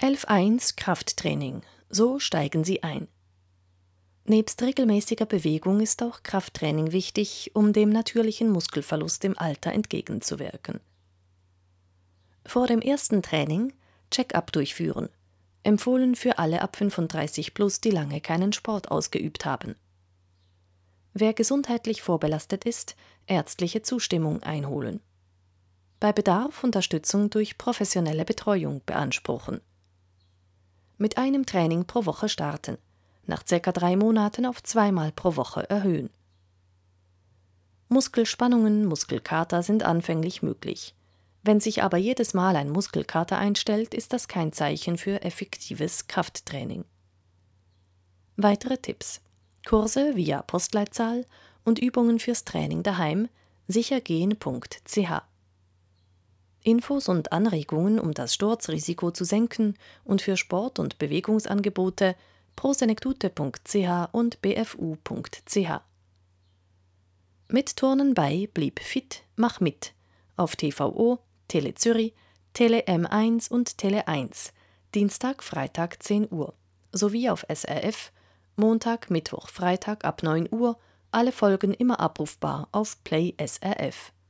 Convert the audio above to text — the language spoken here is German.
11.1 Krafttraining. So steigen Sie ein. Nebst regelmäßiger Bewegung ist auch Krafttraining wichtig, um dem natürlichen Muskelverlust im Alter entgegenzuwirken. Vor dem ersten Training Check-up durchführen. Empfohlen für alle ab 35 plus, die lange keinen Sport ausgeübt haben. Wer gesundheitlich vorbelastet ist, ärztliche Zustimmung einholen. Bei Bedarf Unterstützung durch professionelle Betreuung beanspruchen. Mit einem Training pro Woche starten. Nach ca. 3 Monaten auf 2-mal pro Woche erhöhen. Muskelspannungen, Muskelkater sind anfänglich möglich. Wenn sich aber jedes Mal ein Muskelkater einstellt, ist das kein Zeichen für effektives Krafttraining. Weitere Tipps: Kurse via Postleitzahl und Übungen fürs Training daheim, sichergehen.ch. Infos und Anregungen, um das Sturzrisiko zu senken und für Sport- und Bewegungsangebote prosenektute.ch und bfu.ch. Mit Turnen bei Blieb fit, mach mit auf TVO, Tele Zürich, Tele M1 und Tele 1, Dienstag, Freitag 10 Uhr, sowie auf SRF, Montag, Mittwoch, Freitag ab 9 Uhr, alle Folgen immer abrufbar auf Play SRF.